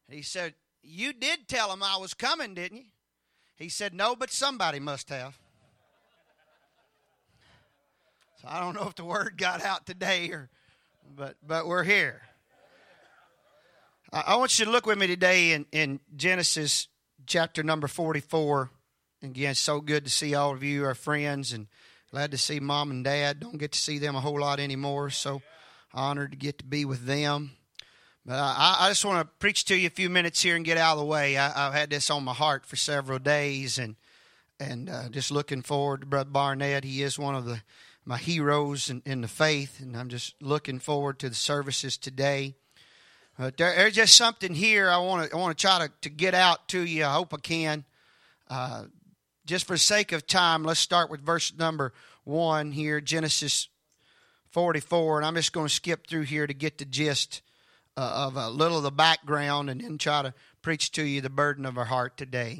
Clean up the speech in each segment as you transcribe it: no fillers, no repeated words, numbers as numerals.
He said, you did tell him I was coming, didn't you? He said, no, but somebody must have. So I don't know if the word got out today, but we're here. I want you to look with me today in Genesis chapter number 44. Again, it's so good to see all of you, our friends, and glad to see Mom and Dad. Don't get to see them a whole lot anymore, so honored to get to be with them. But I just want to preach to you a few minutes here and get out of the way. I've had this on my heart for several days, and just looking forward to Brother Barnett. He is one of my heroes in the faith, and I'm just looking forward to the services today. There's just something here I want to try to get out to you. I hope I can. Just for the sake of time, let's start with verse number 1 here, Genesis 44. And I'm just going to skip through here to get the gist of a little of the background and then try to preach to you the burden of our heart today.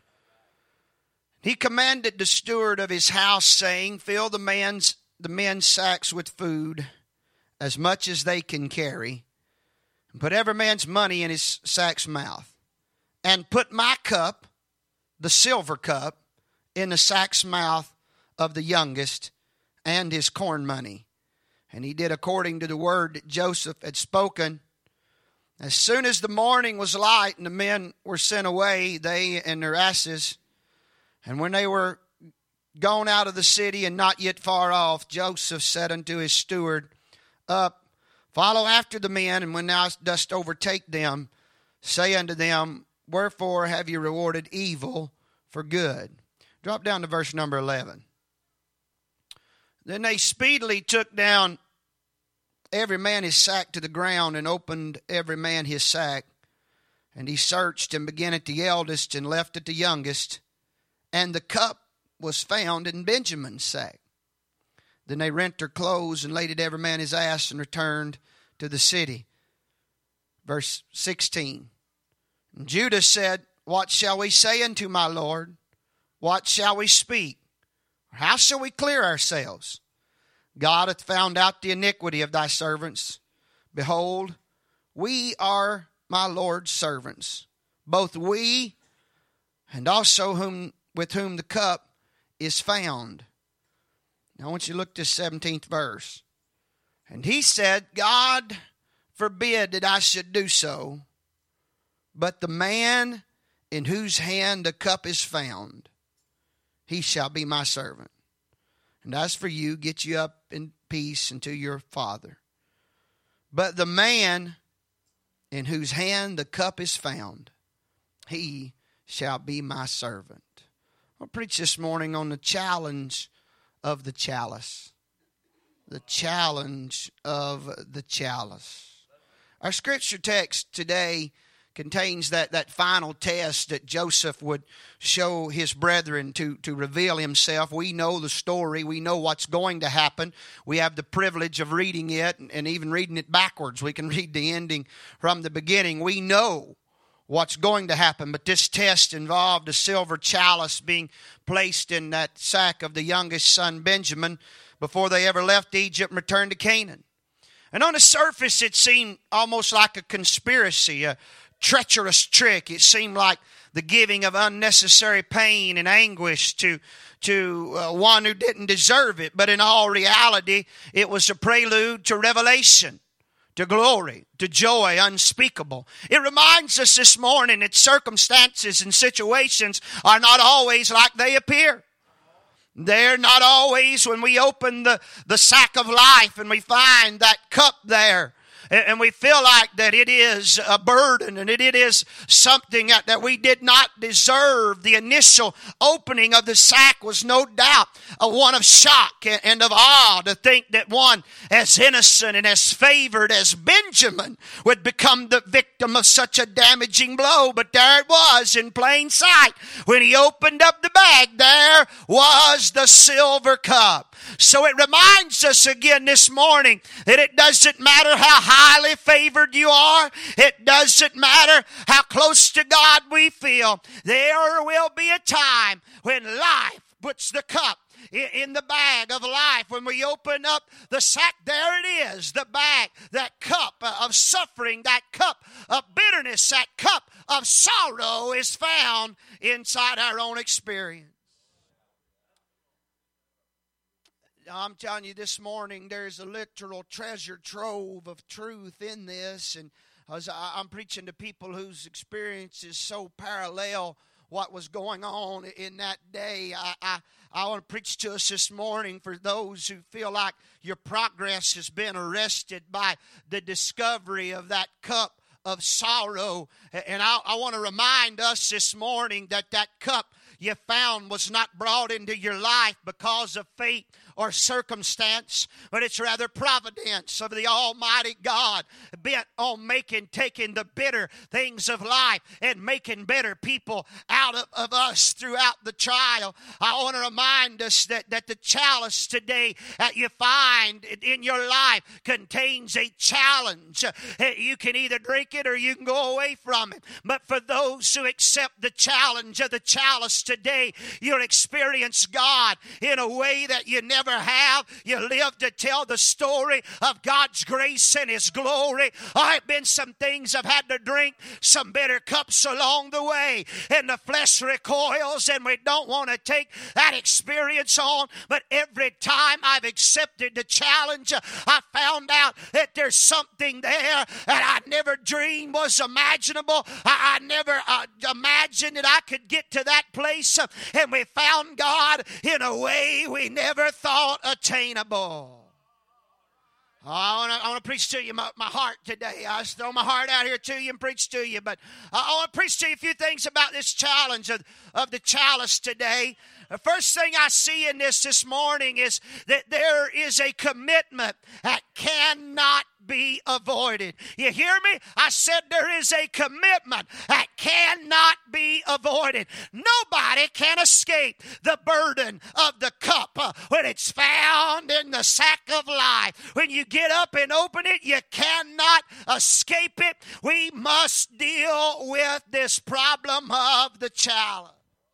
He commanded the steward of his house, saying, fill the men's sacks with food, as much as they can carry, and put every man's money in his sack's mouth, and put my cup, the silver cup, in the sack's mouth of the youngest, and his corn money. And he did according to the word that Joseph had spoken. As soon as the morning was light and the men were sent away, they and their asses, and when they were gone out of the city and not yet far off, Joseph said unto his steward, up, follow after the men, and when thou dost overtake them, say unto them, wherefore have you rewarded evil for good? Drop down to verse number 11. Then they speedily took down every man his sack to the ground, and opened every man his sack. And he searched, and began at the eldest, and left at the youngest. And the cup was found in Benjamin's sack. Then they rent their clothes, and laid every man his ass, and returned to the city. Verse 16. And Judah said, what shall we say unto my Lord? What shall we speak? How shall we clear ourselves? God hath found out the iniquity of thy servants. Behold, we are my Lord's servants, both we and also with whom the cup is found. Now I want you to look at this 17th verse. And he said, God forbid that I should do so, but the man in whose hand the cup is found, he shall be my servant. And as for you, get you up in peace unto your father. But the man in whose hand the cup is found, he shall be my servant. I'll preach this morning on the challenge of the chalice. The challenge of the chalice. Our scripture text today contains that final test that Joseph would show his brethren to reveal himself. We know the story. We know what's going to happen. We have the privilege of reading it and even reading it backwards. We can read the ending from the beginning. We know what's going to happen, but this test involved a silver chalice being placed in that sack of the youngest son Benjamin before they ever left Egypt and returned to Canaan. And on the surface, it seemed almost like a conspiracy, a treacherous trick. It seemed like the giving of unnecessary pain and anguish to one who didn't deserve it. But in all reality, it was a prelude to revelation, to glory, to joy unspeakable. It reminds us this morning that circumstances and situations are not always like they appear. They're not always when we open the sack of life and we find that cup there. And we feel like that it is a burden and it is something that we did not deserve. The initial opening of the sack was no doubt a one of shock and of awe to think that one as innocent and as favored as Benjamin would become the victim of such a damaging blow. But there it was in plain sight. When he opened up the bag, there was the silver cup. So it reminds us again this morning that it doesn't matter how highly favored you are. It doesn't matter how close to God we feel. There will be a time when life puts the cup in the bag of life. When we open up the sack, there it is, the bag, that cup of suffering, that cup of bitterness, that cup of sorrow is found inside our own experience. I'm telling you this morning, there's a literal treasure trove of truth in this. And as I'm preaching to people whose experience is so parallel what was going on in that day, I want to preach to us this morning for those who feel like your progress has been arrested by the discovery of that cup of sorrow. And I want to remind us this morning that that cup you found was not brought into your life because of fate or circumstance, but it's rather providence of the Almighty God bent on taking the bitter things of life and making better people out of us throughout the trial. I want to remind us that the chalice today that you find in your life contains a challenge. You can either drink it or you can go away from it. But for those who accept the challenge of the chalice today, you'll experience God in a way that you never have. You live to tell the story of God's grace and His glory. I've been some things I've had to drink, some bitter cups along the way, and the flesh recoils, and we don't want to take that experience on. But every time I've accepted the challenge, I found out that there's something there that I never dreamed was imaginable. I never imagined that I could get to that place, and we found God in a way we never thought attainable. I want to preach to you my heart today. I just throw my heart out here to you and preach to you. But I want to preach to you a few things about this challenge of the chalice today. The first thing I see in this morning is that there is a commitment that cannot be avoided. You hear me? I said there is a commitment that cannot be avoided. Nobody can escape the burden of the cup when it's found in the sack of life. When you get up and open it, you cannot escape it. We must deal with this problem of the chalice.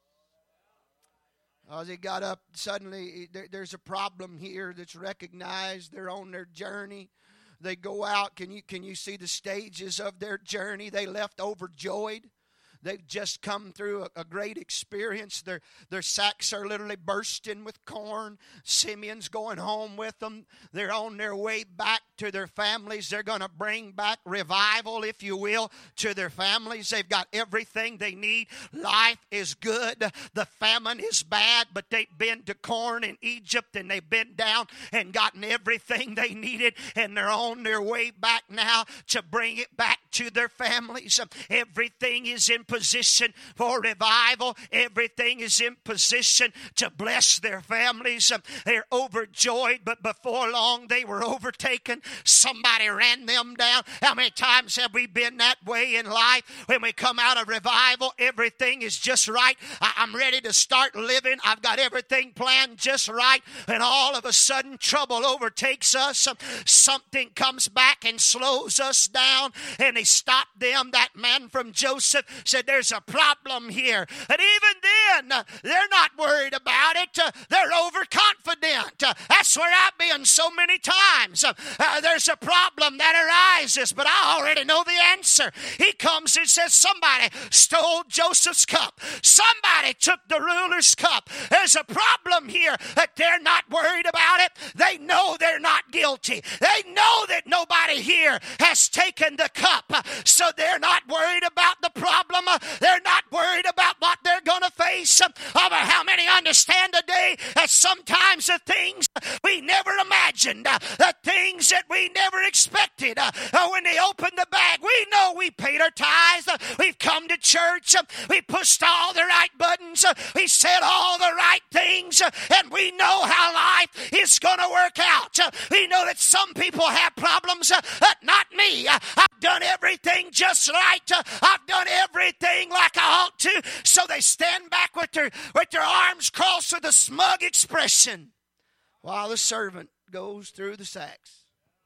As he got up, suddenly there's a problem here that's recognized. They're on their journey. They go out. Can you see the stages of their journey? They left overjoyed. They've just come through a great experience. Their sacks are literally bursting with corn. Simeon's going home with them. They're on their way back to their families. They're going to bring back revival, if you will, to their families. They've got everything they need. Life is good. The famine is bad, but they've been to corn in Egypt, and they've been down and gotten everything they needed, and they're on their way back now to bring it back to their families. Everything is in position for revival. Everything is in position to bless their families. They're overjoyed, but before long they were overtaken. Somebody ran them down. How many times have we been that way in life? When we come out of revival, everything is just right. I'm ready to start living. I've got everything planned just right. And all of a sudden, trouble overtakes us. Something comes back and slows us down. And they stopped them. That man from Joseph said, there's a problem here. And even then, they're not worried about it. They're overconfident. That's where I've been so many times. There's a problem that arises, but I already know the answer. He comes and says, somebody stole Joseph's cup. Somebody took the ruler's cup. There's a problem here that they're not worried about it. They know they're not guilty. They know that nobody here has taken the cup, so they're not worried about the problem. They're not worried about what they're going to face. How many understand today that sometimes the things we never imagined, the things that we never expected, when they open the bag, we know we paid our tithes, we've come to church, we pushed all the right buttons, we said all the right things, and we know how life is going to work out. We know that some people have problems, but not me. I've done everything just right. I've done everything like I ought to. So they stand back with their arms crossed with a smug expression while the servant goes through the sacks.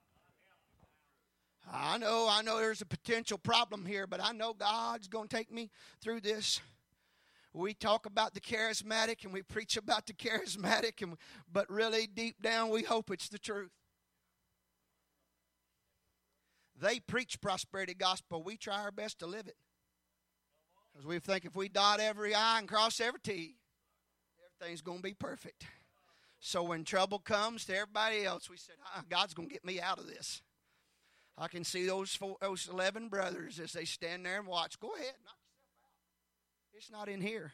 I know there's a potential problem here, but I know God's going to take me through this. We talk about the charismatic and we preach about the charismatic, but really deep down we hope it's the truth. They preach prosperity gospel. We try our best to live it. Because we think if we dot every I and cross every T, everything's going to be perfect. So when trouble comes to everybody else, we said, God's going to get me out of this. I can see those 11 brothers as they stand there and watch. Go ahead, knock yourself out. It's not in here.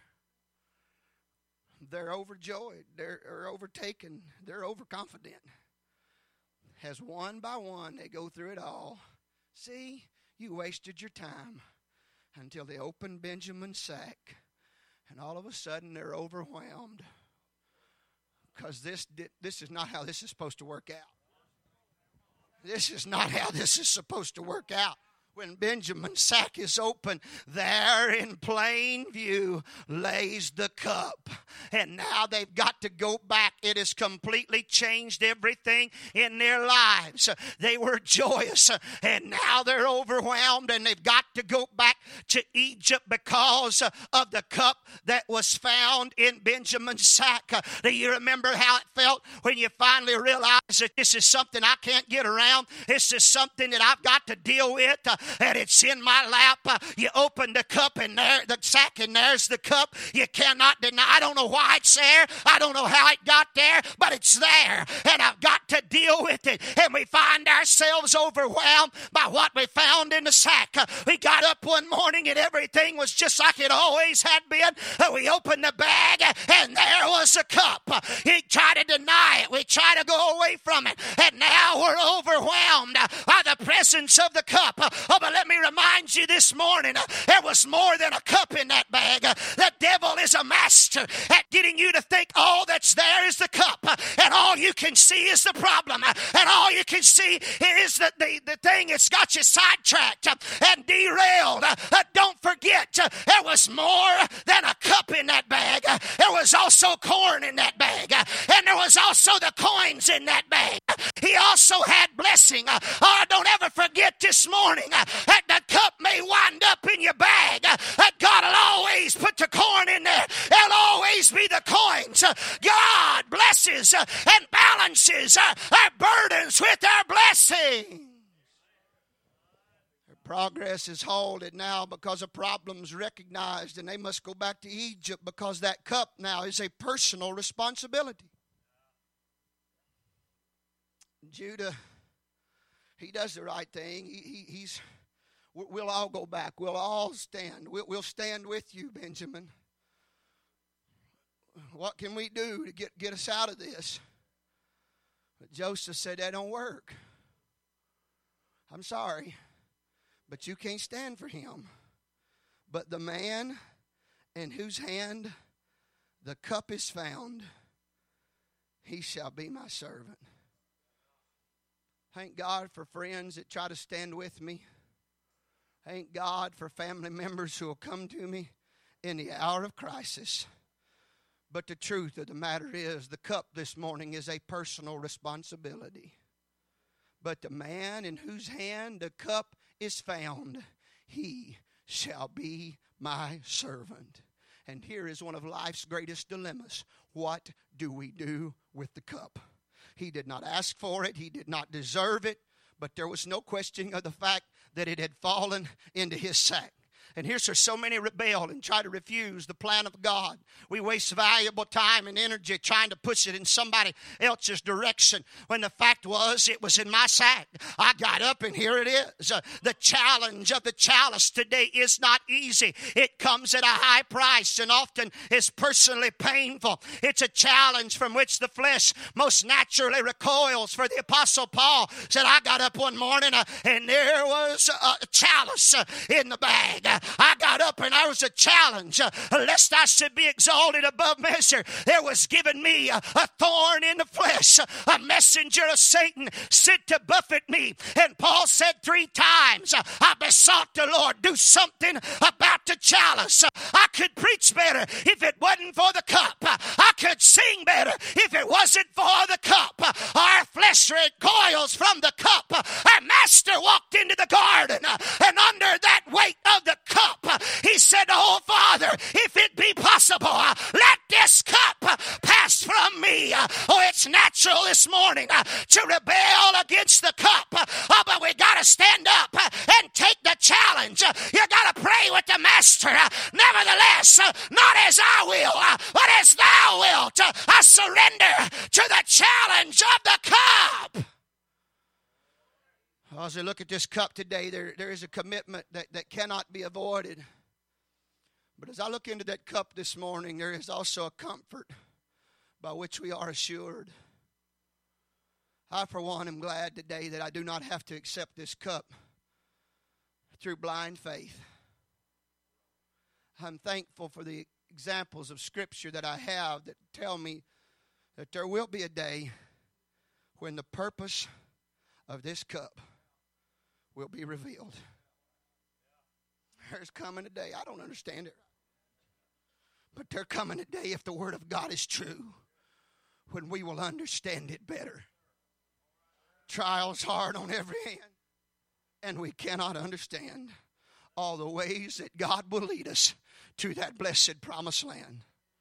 They're overjoyed. They're overtaken. They're overconfident. As one by one they go through it all. See, you wasted your time until they opened Benjamin's sack. And all of a sudden they're overwhelmed. Because this is not how this is supposed to work out. This is not how this is supposed to work out. When Benjamin's sack is open, there in plain view lays the cup. And now they've got to go back. It has completely changed everything in their lives. They were joyous, and now they're overwhelmed, and they've got to go back to Egypt because of the cup that was found in Benjamin's sack. Do you remember how it felt when you finally realized that this is something I can't get around? This is something that I've got to deal with. And it's in my lap. You open the cup and there, the sack, and there's the cup. You cannot deny. I don't know why it's there. I don't know how it got there, but it's there. And I've got to deal with it. And we find ourselves overwhelmed by what we found in the sack. We got up one morning and everything was just like it always had been. We opened the bag and there was a cup. He tried to deny it. We tried to go away from it. And now we're overwhelmed by the presence of the cup. Oh, but let me remind you this morning, there was more than a cup in that bag. The devil is a master at getting you to think all that's there is the cup, and all you can see is the problem, and all you can see is the thing that's got you sidetracked and derailed. Don't forget, there was more than a cup in that bag. There was also corn in that bag, and there was also the coins in that bag. He also had blessing. Don't ever forget this morning that the cup may wind up in your bag. That God will always put the corn in there. There'll always be the coins. God blesses and balances our burdens with our blessing. Their progress is halted now because of problems recognized, and they must go back to Egypt because that cup now is a personal responsibility. Judah, he does the right thing. We'll all go back. We'll all stand. We'll stand with you, Benjamin. What can we do to get us out of this? But Joseph said, that don't work. I'm sorry, but you can't stand for him. But the man in whose hand the cup is found, he shall be my servant. Thank God for friends that try to stand with me. Thank God for family members who will come to me in the hour of crisis. But the truth of the matter is, the cup this morning is a personal responsibility. But the man in whose hand the cup is found, he shall be my servant. And here is one of life's greatest dilemmas. What do we do with the cup? He did not ask for it. He did not deserve it. But there was no questioning of the fact that it had fallen into his sack. And here's where so many rebel and try to refuse the plan of God. We waste valuable time and energy trying to push it in somebody else's direction when the fact was it was in my sack. I got up and here it is. The challenge of the chalice today is not easy. It comes at a high price and often is personally painful. It's a challenge from which the flesh most naturally recoils. For the Apostle Paul said, I got up one morning and there was a chalice in the bag. I got up and there was a challenge. Lest I should be exalted above measure, there was given me a thorn in the flesh, a messenger of Satan sent to buffet me. And Paul said 3 times, I besought the Lord, do something about the chalice. I could preach better if it wasn't for the cup. I could sing better if it wasn't for the cup. Our flesh recoils from the cup. Our master walked into the garden, and under that weight of the cup, he said, oh, Father, if it be possible, pray with the Master. Nevertheless, not as I will, but as thou wilt. I surrender to the challenge of the cup. As I look at this cup today, there is a commitment that cannot be avoided. But as I look into that cup this morning, there is also a comfort by which we are assured. I, for one, am glad today that I do not have to accept this cup through blind faith. I'm thankful for the examples of Scripture that I have that tell me that there will be a day when the purpose of this cup will be revealed. There's coming a day, I don't understand it, but there's coming a day, if the Word of God is true, when we will understand it better. Trials hard on every hand, and we cannot understand all the ways that God will lead us to that blessed promised land.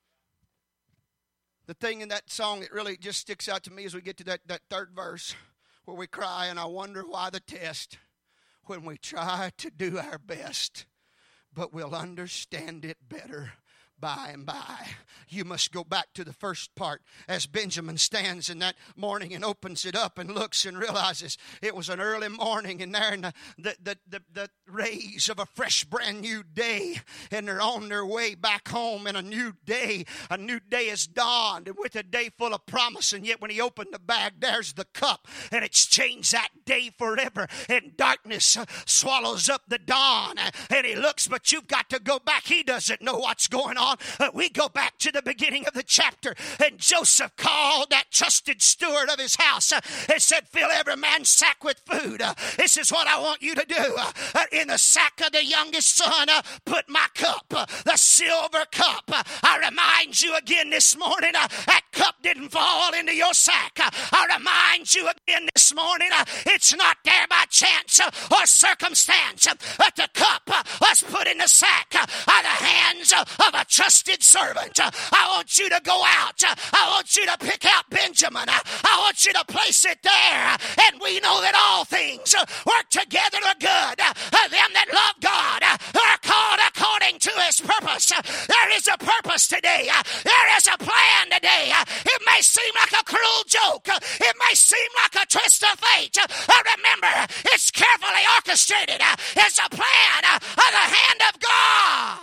The thing in that song that really just sticks out to me as we get to that third verse where we cry, and I wonder why the test, when we try to do our best, but we'll understand it better by and by. You must go back to the first part as Benjamin stands in that morning and opens it up and looks and realizes it was an early morning, and they're in the rays of a fresh brand new day, and they're on their way back home in a new day has dawned, and with a day full of promise. And yet when he opened the bag, there's the cup, and it's changed that day forever, and darkness swallows up the dawn, and he looks, but you've got to go back. He doesn't know what's going on. We go back to the beginning of the chapter, and Joseph called that trusted steward of his house and said, fill every man's sack with food. This is what I want you to do. In the sack of the youngest son, put my cup, the silver cup. I remind you again this morning, that cup didn't fall into your sack. I remind you again this morning, it's not there by chance or circumstance, but the cup was put in the sack by the hands of a trusted servant. I want you to go out. I want you to pick out Benjamin. I want you to place it there. And we know that all things work together to good. Them that love God are called according to his purpose. There is a purpose today. There is a plan today. It may seem like a cruel joke. It may seem like a twist of fate. Remember, it's carefully orchestrated. It's a plan of the hand of God.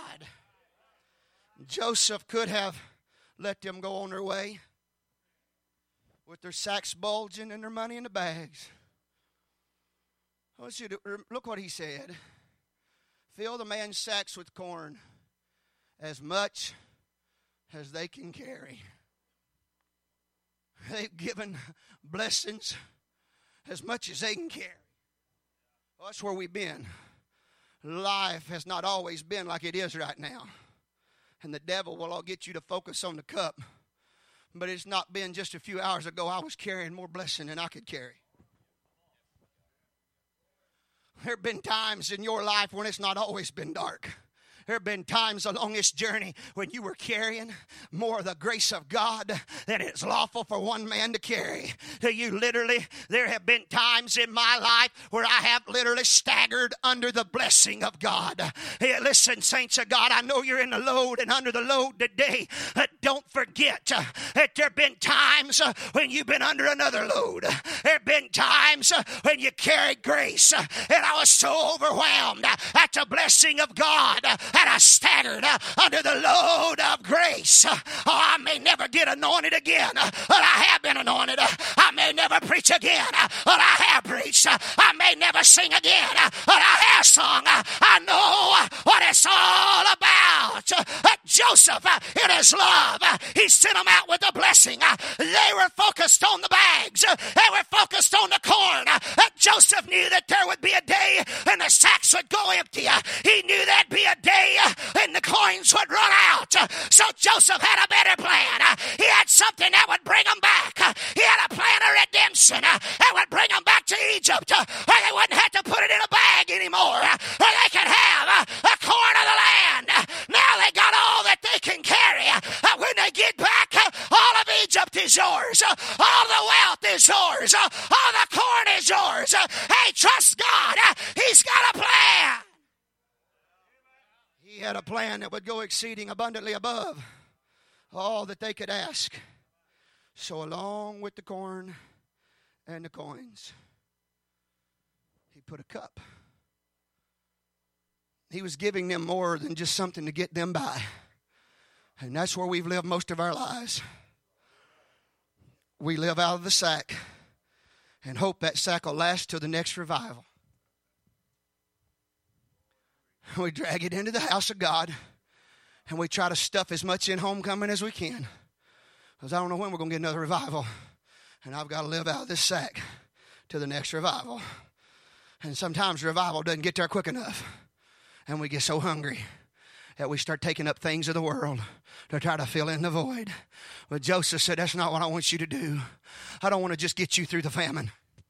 Joseph could have let them go on their way with their sacks bulging and their money in the bags. I want you to look what he said. Fill the man's sacks with corn, as much as they can carry. They've given blessings as much as they can carry. Well, that's where we've been. Life has not always been like it is right now. And the devil will all get you to focus on the cup. But it's not been just a few hours ago I was carrying more blessing than I could carry. There have been times in your life when it's not always been dark. There have been times along this journey when you were carrying more of the grace of God than it's lawful for one man to carry. There have been times in my life where I have literally staggered under the blessing of God. Hey, listen, saints of God, I know you're in the load and under the load today. Don't forget that there have been times when you've been under another load. There have been times when you carried grace, and I was so overwhelmed at the blessing of God, and I staggered under the load of grace. Oh, I may never get anointed again, but I have been anointed. I may never preach again, but I have preached. I may never sing again, but I have sung. I know what it's all about. Joseph, in his love, he sent them out with a blessing. They were focused on the bags. They were focused on the corn. Joseph knew that there would be a day and the sacks would go empty. He knew there'd be a day and the coins would run out. So Joseph had a better plan. He had something that would bring them back. He had a plan of redemption that would bring them back to Egypt, where they wouldn't have to put it in a bag anymore, where they could have the corn of the land. Now they got all that they can carry. When they get back, all of Egypt is yours. All the wealth is yours. All the corn is yours. Hey, trust God. He's got a plan. He had a plan that would go exceeding abundantly above all that they could ask. So along with the corn and the coins, he put a cup. He was giving them more than just something to get them by. And that's where we've lived most of our lives. We live out of the sack and hope that sack will last till the next revival. We drag it into the house of God and we try to stuff as much in homecoming as we can. Because I don't know when we're going to get another revival. And I've got to live out of this sack till the next revival. And sometimes revival doesn't get there quick enough. And we get so hungry that we start taking up things of the world to try to fill in the void. But Joseph said, that's not what I want you to do. I don't want to just get you through the famine.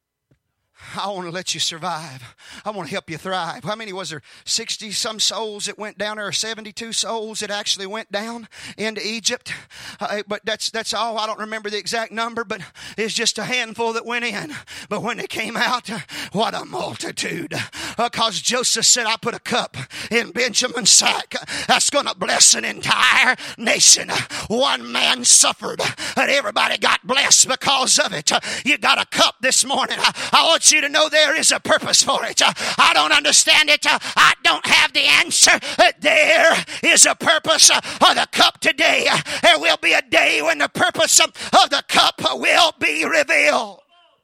I want to let you survive. I want to help you thrive. How many was there? 60 some souls that went down there, or 72 souls that actually went down into Egypt. But that's all. I don't remember the exact number, but it's just a handful that went in. But when they came out, what a multitude. Because Joseph said, I put a cup in Benjamin's sack that's going to bless an entire nation. One man suffered, and everybody got blessed because of it. You got a cup this morning. I want you to know there is a purpose for it. I don't understand it. I don't have the answer. There is a purpose for the cup today. There will be a day when the purpose of the cup will be revealed.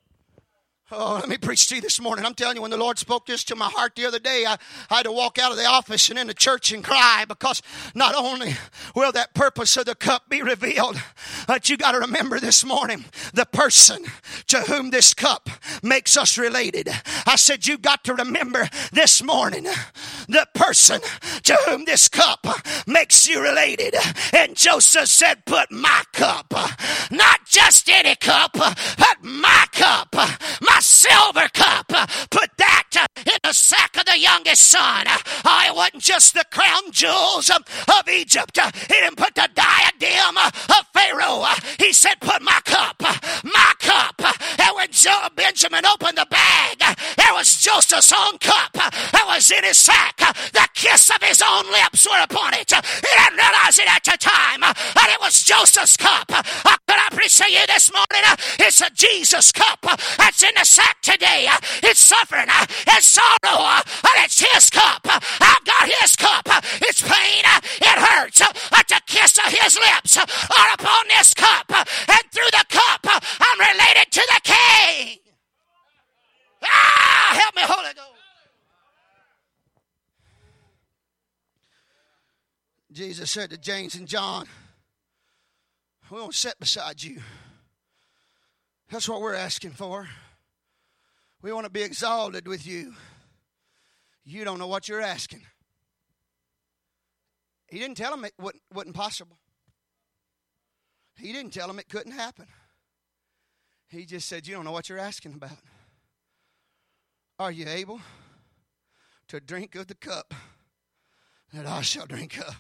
Oh, let me preach to you this morning. I'm telling you, when the Lord spoke this to my heart the other day, I had to walk out of the office and in the church and cry, because not only will that purpose of the cup be revealed, but you got to remember this morning the person to whom this cup makes us related. I said, you got to remember this morning the person to whom this cup makes you related. And Joseph said, put my cup, not just any cup, but my cup, my silver cup, put that in the sack of the youngest son. It wasn't just the crown jewels of Egypt. He didn't put the diadem of Pharaoh. He said, put my cup, my cup. And when Benjamin opened the bag, there was Joseph's own cup that was in his sack. The kiss of his own lips were upon it. He didn't realize it at the time, but it was Joseph's cup. Could I preach to you this morning? It's a Jesus cup that's in the sack today. It's suffering, it's sorrow, and it's his cup. I've got his cup. It's pain, it hurts, but the kiss of his lips are upon this cup, and through the cup I'm related to the King. Help me, Holy Ghost. Jesus said to James and John, we won't sit beside you. That's what we're asking for. We want to be exalted with you. You don't know what you're asking. He didn't tell them it wasn't possible. He didn't tell them it couldn't happen. He just said, you don't know what you're asking about. Are you able to drink of the cup that I shall drink of?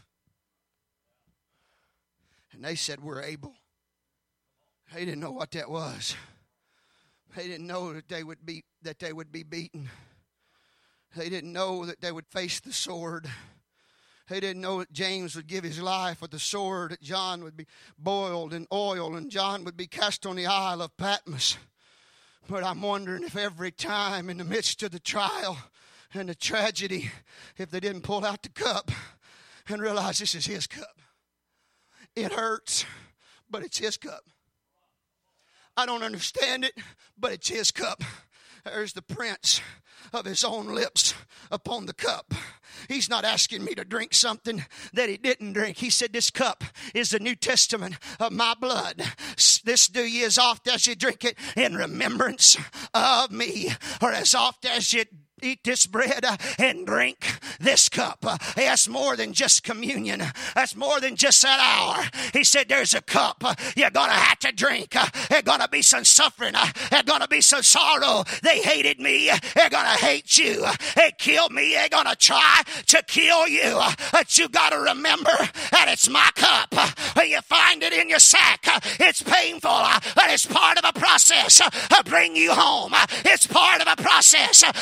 And they said, we're able. They didn't know what that was. They didn't know that they would be beaten. They didn't know that they would face the sword. They didn't know that James would give his life with the sword, that John would be boiled in oil, and John would be cast on the Isle of Patmos. But I'm wondering if every time in the midst of the trial and the tragedy, if they didn't pull out the cup and realize this is his cup. It hurts, but it's his cup. I don't understand it, but it's his cup. There's the prints of his own lips upon the cup. He's not asking me to drink something that he didn't drink. He said, this cup is the New Testament of my blood. This do ye as oft as you drink it in remembrance of me. Or as oft as you eat this bread and drink this cup. That's more than just communion. That's more than just that hour. He said there's a cup you're going to have to drink. There's going to be some suffering. There's going to be some sorrow. They hated me. They're going to hate you. They killed me. They're going to try to kill you. But you got to remember that it's my cup. You find it in your sack. It's painful, but it's part of a process. Bring you home. It's part of a process. Bring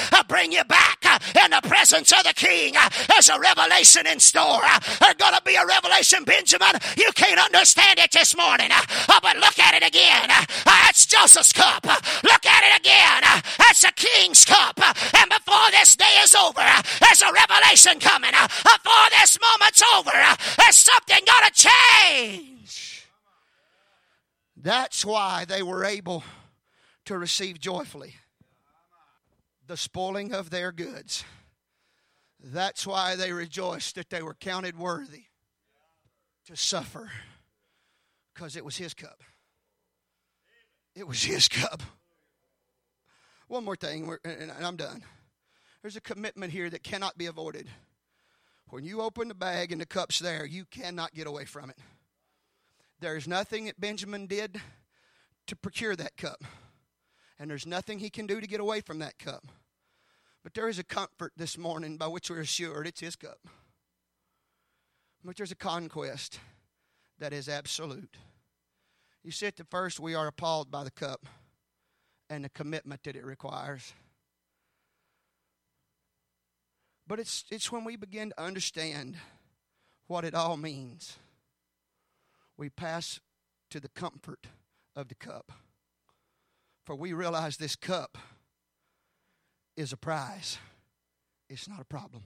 bring you back in the presence of the King. There's a revelation in store. There's going to be a revelation, Benjamin. You can't understand it this morning, but look at it again. That's Joseph's cup. Look at it again. That's the King's cup. And before this day is over, there's a revelation coming. Before this moment's over, there's something going to change. That's why they were able to receive joyfully the spoiling of their goods. That's why they rejoiced that they were counted worthy to suffer, because it was his cup. It was his cup. One more thing, and I'm done. There's a commitment here that cannot be avoided. When you open the bag and the cup's there, you cannot get away from it. There's nothing that Benjamin did to procure that cup. And there's nothing he can do to get away from that cup. But there is a comfort this morning by which we're assured it's his cup. But there's a conquest that is absolute. You see, at the first, we are appalled by the cup and the commitment that it requires. But it's when we begin to understand what it all means, we pass to the comfort of the cup. For we realize this cup is a prize. It's not a problem.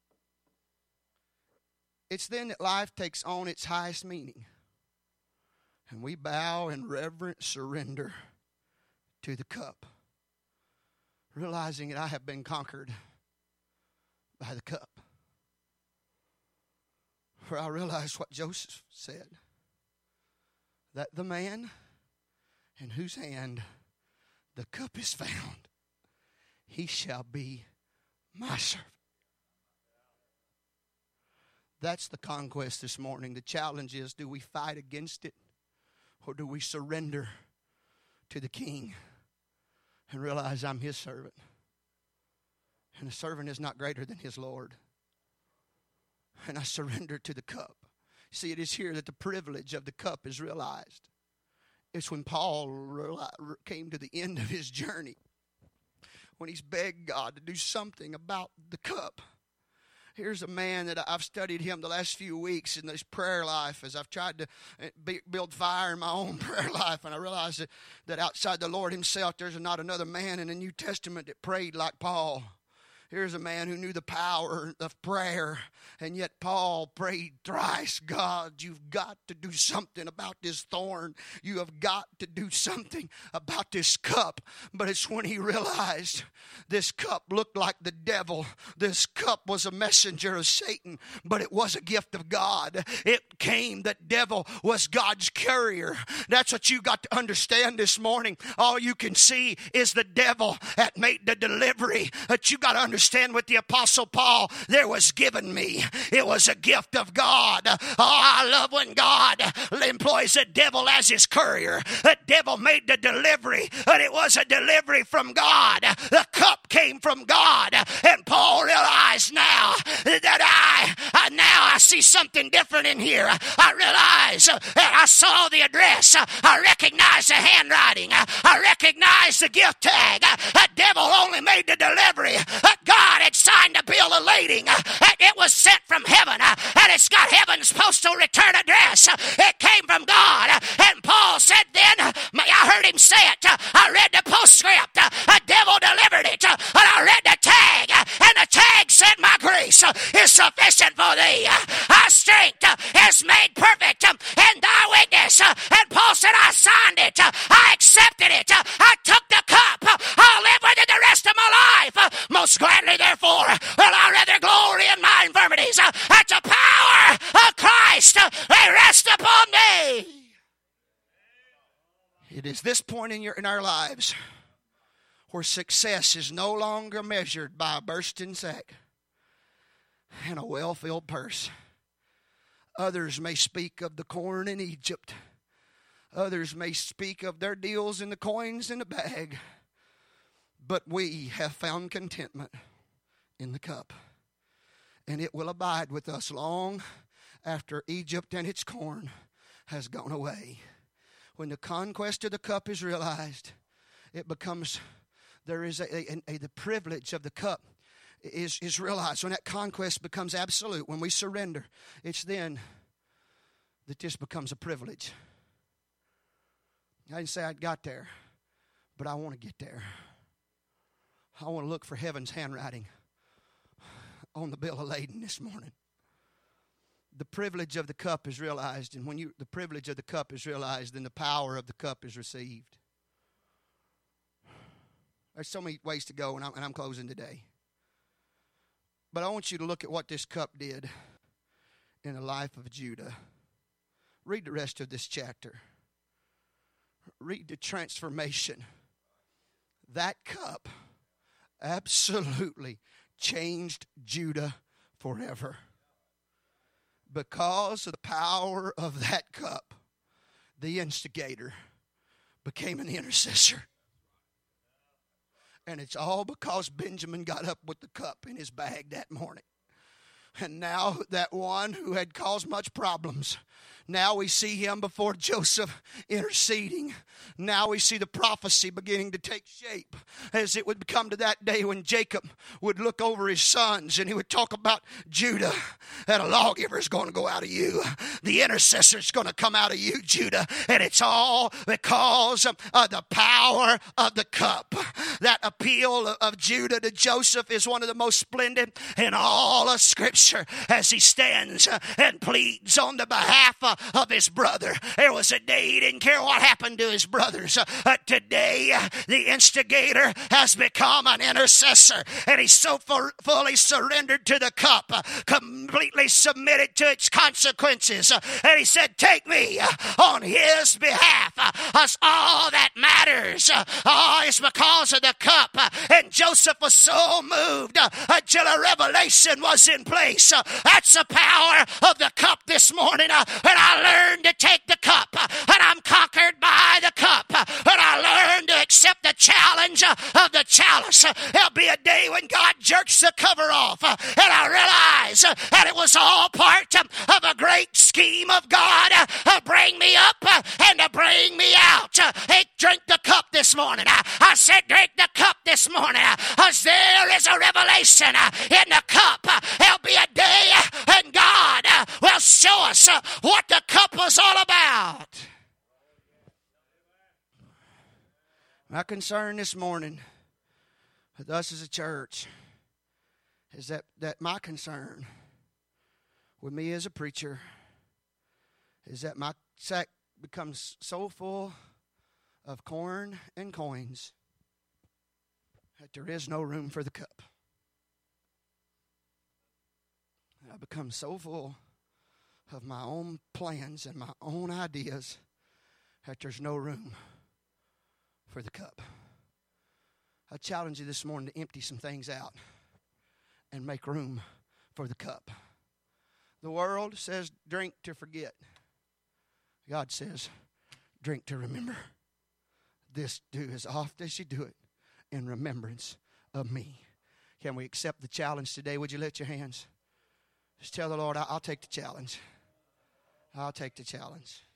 It's then that life takes on its highest meaning. And we bow in reverent surrender to the cup, realizing that I have been conquered by the cup. For I realize what Joseph said, that the man in whose hand the cup is found, he shall be my servant. That's the conquest this morning. The challenge is, do we fight against it, or do we surrender to the King and realize I'm his servant? And a servant is not greater than his Lord. And I surrender to the cup. See, it is here that the privilege of the cup is realized. It's when Paul came to the end of his journey, when he's begged God to do something about the cup. Here's a man that I've studied him the last few weeks in this prayer life as I've tried to build fire in my own prayer life. And I realized that outside the Lord himself, there's not another man in the New Testament that prayed like Paul. Here's a man who knew the power of prayer, and yet Paul prayed thrice, God, you've got to do something about this thorn. You have got to do something about this cup. But it's when he realized this cup looked like the devil. This cup was a messenger of Satan, but it was a gift of God. It came, the devil was God's courier. That's what you got to understand this morning. All you can see is the devil that made the delivery. But you got to understand what the Apostle Paul there was given me. It was a gift of God. Oh, I love when God employs the devil as his courier. The devil made the delivery, but it was a delivery from God. The cup came from God. And Paul realized now that I see something different in here. I realize that I saw the address. I recognize the handwriting. I recognize the gift tag. The devil only made the delivery. God had signed a bill of lading. It was sent from heaven, and it's got heaven's postal return address. It came from God. And Paul said then, I heard him say it. I read the postscript. The devil delivered it. And I read the tag, and the tag said, my grace is sufficient for thee. Our strength is made perfect in thy weakness. And Paul said, I signed it. I accepted it. I took the cup. I'll live with it the rest of my life. Most gladly, therefore, will I rather glory in my infirmities, that the power of Christ may rest upon me. It is this point in our lives where success is no longer measured by a bursting sack and a well-filled purse. Others may speak of the corn in Egypt. Others may speak of their deals in the coins in the bag. But we have found contentment in the cup. And it will abide with us long after Egypt and its corn has gone away. When the conquest of the cup is realized, it becomes, there is the privilege of the cup is realized, when that conquest becomes absolute, when we surrender, it's then that this becomes a privilege. I didn't say I'd got there, but I want to get there. I want to look for heaven's handwriting on the bill of lading this morning. The privilege of the cup is realized, and when the privilege of the cup is realized, then the power of the cup is received. There's so many ways to go, and I'm closing today. But I want you to look at what this cup did in the life of Judah. Read the rest of this chapter. Read the transformation. That cup absolutely changed Judah forever. Because of the power of that cup, the instigator became an intercessor. And it's all because Benjamin got up with the cup in his bag that morning. And now that one who had caused much problems, now we see him before Joseph interceding. Now we see the prophecy beginning to take shape as it would come to that day when Jacob would look over his sons and he would talk about Judah, that a lawgiver is going to go out of you. The intercessor is going to come out of you, Judah. And it's all because of the power of the cup. That appeal of Judah to Joseph is one of the most splendid in all of Scripture as he stands and pleads on the behalf of his brother. There was a day he didn't care what happened to his brothers. Today, the instigator has become an intercessor, and he's so fully surrendered to the cup, completely submitted to its consequences. And he said, take me on his behalf. That's all that matters. It's because of the cup. And Joseph was so moved until a revelation was in place. That's the power of the cup this morning. And I learned to take the cup, and I'm conquered by the cup, and I learned to accept the challenge of the chalice. There'll be a day when God jerks the cover off, and I realize that it was all part of a great scheme of God to bring me up and to bring me out. Hey, drink the cup this morning. I said drink the cup this morning, as there is a revelation in the cup. There'll be a day and God will show us what the cup was all about. My concern this morning with us as a church is that my concern with me as a preacher is that my sack becomes so full of corn and coins that there is no room for the cup. I become so full of my own plans and my own ideas that there's no room for the cup. I challenge you this morning to empty some things out and make room for the cup. The world says drink to forget. God says drink to remember. This do as often as you do it in remembrance of me. Can we accept the challenge today? Would you lift your hands? Just tell the Lord, I'll take the challenge. I'll take the challenge.